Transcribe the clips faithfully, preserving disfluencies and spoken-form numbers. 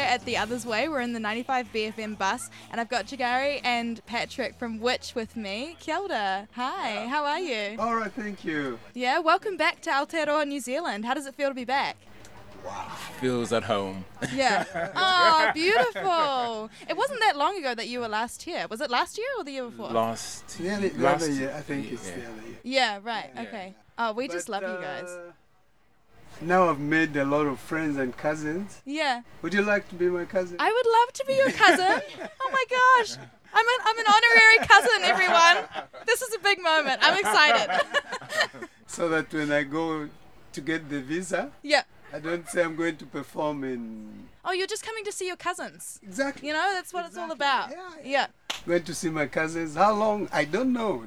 at The Others Way. We're in the ninety-five B F M bus, and I've got Jagari and Patrick from Which with me. Kia ora. Hi, how are you? All right, thank you. Yeah, welcome back to Aotearoa, New Zealand. How does it feel to be back? Wow. Feels at home. Yeah. Oh, beautiful. It wasn't that long ago that you were last here. Was it last year or the year before? Last, Nearly the last other year, I think year, it's yeah. the other year. Yeah, right. Yeah. Okay. Oh, we just But, love you guys. uh, Now I've made a lot of friends and cousins. Yeah. Would you like to be my cousin? I would love to be your cousin. Oh my gosh. I'm an, I'm an honorary cousin, everyone. This is a big moment. I'm excited. So that when I go to get the visa, Yeah. I don't say I'm going to perform in... Oh, you're just coming to see your cousins. Exactly. You know, that's what it's all Exactly. about. Yeah, Yeah. yeah. Going to see my cousins. How long? I don't know.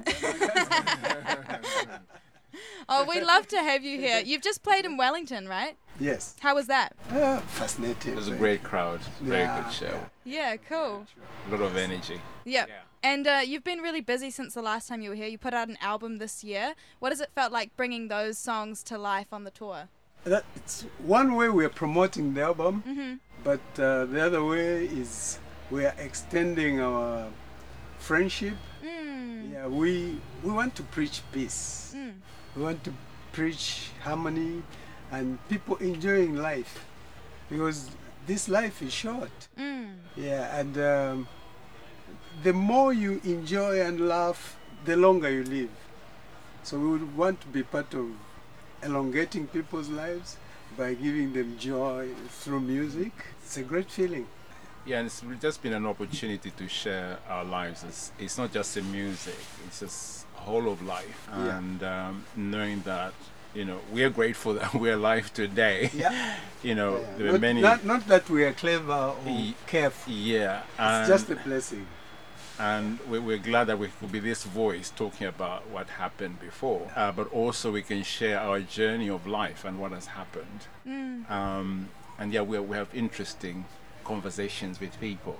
Oh, we love to have you here. You've just played in Wellington, right? Yes. How was that? Uh, fascinating. It was a great crowd. Very Yeah, good show. Yeah, cool. A lot of energy. Yeah. Yeah. And uh, you've been really busy since the last time you were here. You put out an album this year. What has it felt like bringing those songs to life on the tour? That, it's one way we're promoting the album, Mm-hmm. but uh, the other way is we are extending our friendship. Mm. Yeah, we we want to preach peace. Mm. We want to preach harmony and people enjoying life, because this life is short. Mm. Yeah, and um, the more you enjoy and laugh, the longer you live. So we would want to be part of elongating people's lives by giving them joy through music. It's a great feeling. Yeah, and it's just been an opportunity to share our lives. It's, it's not just the music, it's just whole of life. Yeah. And um, knowing that, you know, we are grateful that we're alive today. Yeah. You know, Yeah. there are Not, many... not, not that we are clever or Ye- careful. Yeah. It's and- just a blessing. And we- we're glad that we could be this voice talking about what happened before, uh, but also we can share our journey of life and what has happened. Mm. Um, and yeah, we, we have interesting conversations with people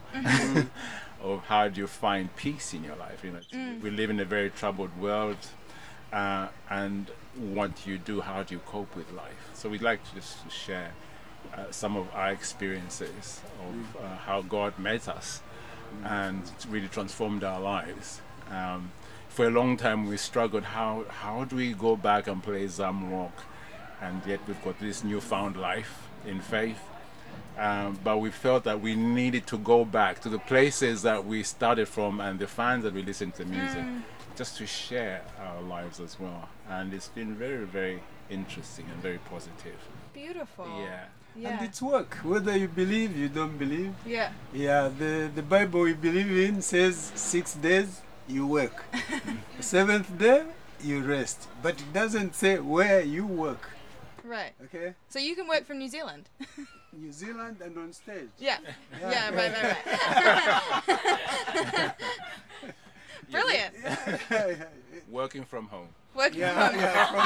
of how do you find peace in your life. You know, Mm. we live in a very troubled world, uh, and what do you do? How do you cope with life? So we'd like to just share uh, some of our experiences of uh, how God met us and really transformed our lives. Um, for a long time we struggled, how how do we go back and play Zamrock, and yet we've got this newfound life in faith. Um, but we felt that we needed to go back to the places that we started from and the fans that we listened to music, just to share our lives as well. And it's been very, very interesting and very positive. Beautiful. Yeah. Yeah. And it's work, whether you believe, you don't believe. Yeah. Yeah, the, the Bible we believe in says six days you work. Seventh day you rest. But it doesn't say where you work. Right. Okay? So you can work from New Zealand. New Zealand and on stage. Yeah. Yeah. Yeah, right, right, right. Brilliant. Yeah, yeah, yeah. Working from home. Working Yeah, from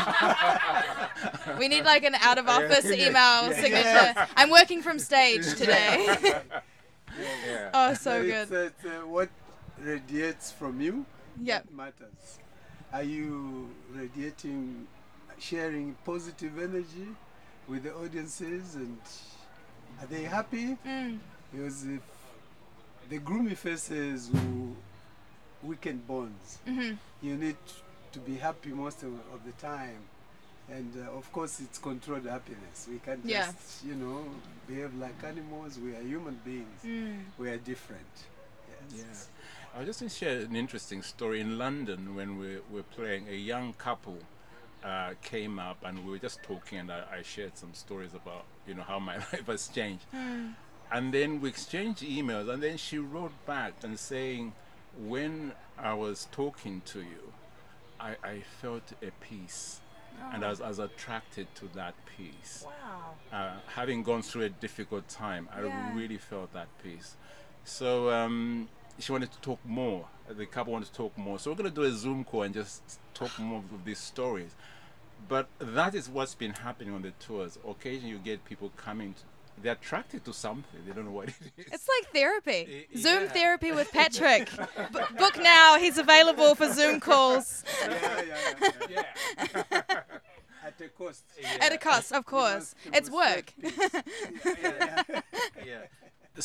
yeah, We need like an out of office Yeah. email Yeah. signature. I'm working from stage today. Yeah. Oh, so But good. It's, uh, it's, uh, what radiates from you Yep. that matters. Are you radiating, sharing positive energy with the audiences, and are they happy? Mm. Because if the gloomy faces will weaken bonds, Hmm. you need to be happy most of, of the time. And uh, of course, it's controlled happiness. We can't Yeah. just, you know, behave like animals. We are human beings. Mm. We are different. Yes. Yeah. I was just going to share an interesting story. In London, when we were playing, a young couple uh, came up and we were just talking, and I, I shared some stories about, you know, how my life has changed. Mm. And then we exchanged emails, and then she wrote back and saying, when I was talking to you, I, I felt a peace. And I was, I was attracted to that peace. Wow. Uh, having gone through a difficult time, I Yeah. really felt that peace. So um, she wanted to talk more. The couple wanted to talk more. So we're going to do a Zoom call and just talk more of these stories. But that is what's been happening on the tours. Occasionally you get people coming, to, they're attracted to something. They don't know what it is. It's like therapy. Y- Zoom yeah. therapy with Patrick. B- book now. He's available for Zoom calls Yeah, yeah, yeah. Yeah. At a cost. at a cost, of course. You must It's work. demonstrate peace. yeah. Yeah.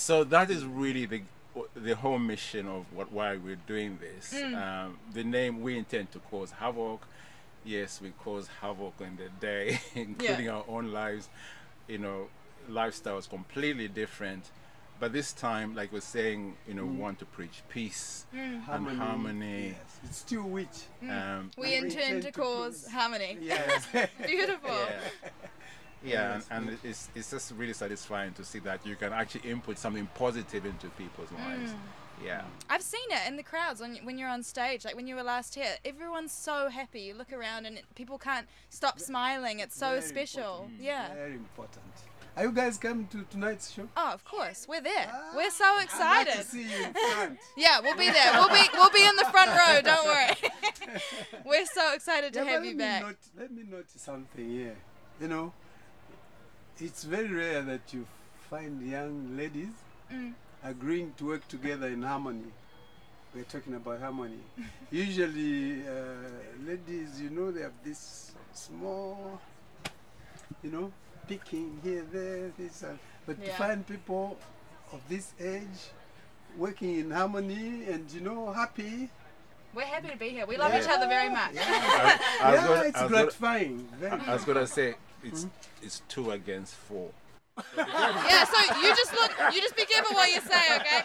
So that is really the the whole mission of what why we're doing this. Mm. Um, the name, we intend to cause havoc. Yes, we cause havoc in the day, including Yeah. our own lives. You know, lifestyle is completely different. But this time, like we're saying, you know, we want to preach peace and harmony. Yes. It's still which. Um, We And we intend intend to to cause cause- harmony. Yes. Beautiful. yeah. Yeah, Yes, and, and it's it's just really satisfying to see that you can actually input something positive into people's lives. Yeah. I've seen it in the crowds when, when you're on stage, like when you were last here. Everyone's so happy. You look around and it, people can't stop smiling. It's so Very special. important. Yeah. Very important. Are you guys coming to tonight's show? Oh, of course. We're there. Ah, We're so I'd like excited. to see you in front. Yeah, we'll be there. We'll be we'll be in the front row. Don't worry. We're so excited to Yeah, but have let you me back. Not, let me notice something here. You know, it's very rare that you find young ladies Mm. agreeing to work together in harmony. We're talking about harmony. Usually, uh, ladies, you know, they have this small, you know, picking here, there, this, uh, but to Yeah. find people of this age working in harmony and, you know, happy. We're happy to be here. We love Yeah. each other very much. I, I was Yeah, gonna- it's I was gonna- gratifying. Very I was gonna say it's it's two against four. Yeah, so you just look, you just be careful what you say, okay?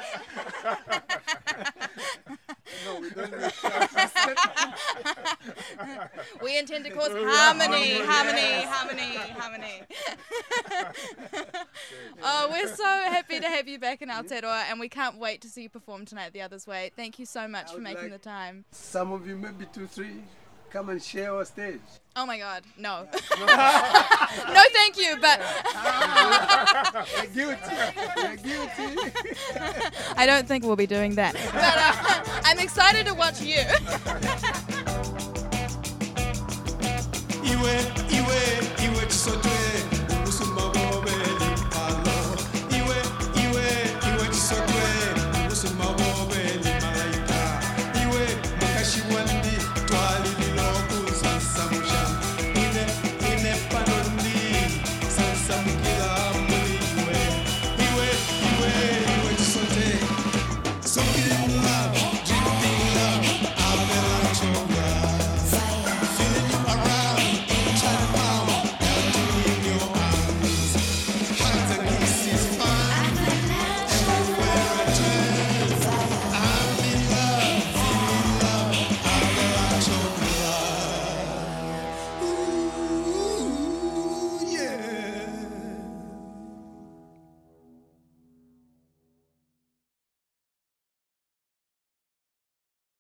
No, we don't We intend to cause Yeah, harmony, harmony, harmony, yes. harmony, harmony. Oh, we're so happy to have you back in Aotearoa, and we can't wait to see you perform tonight the Others Way. Thank you so much I for would making like- the time. Some of you, maybe two, three, come and share our stage. Oh my God, no. No, thank you, but You're guilty. You're guilty. I don't think we'll be doing that. But uh, I'm excited to watch you. Iwe, Iwe.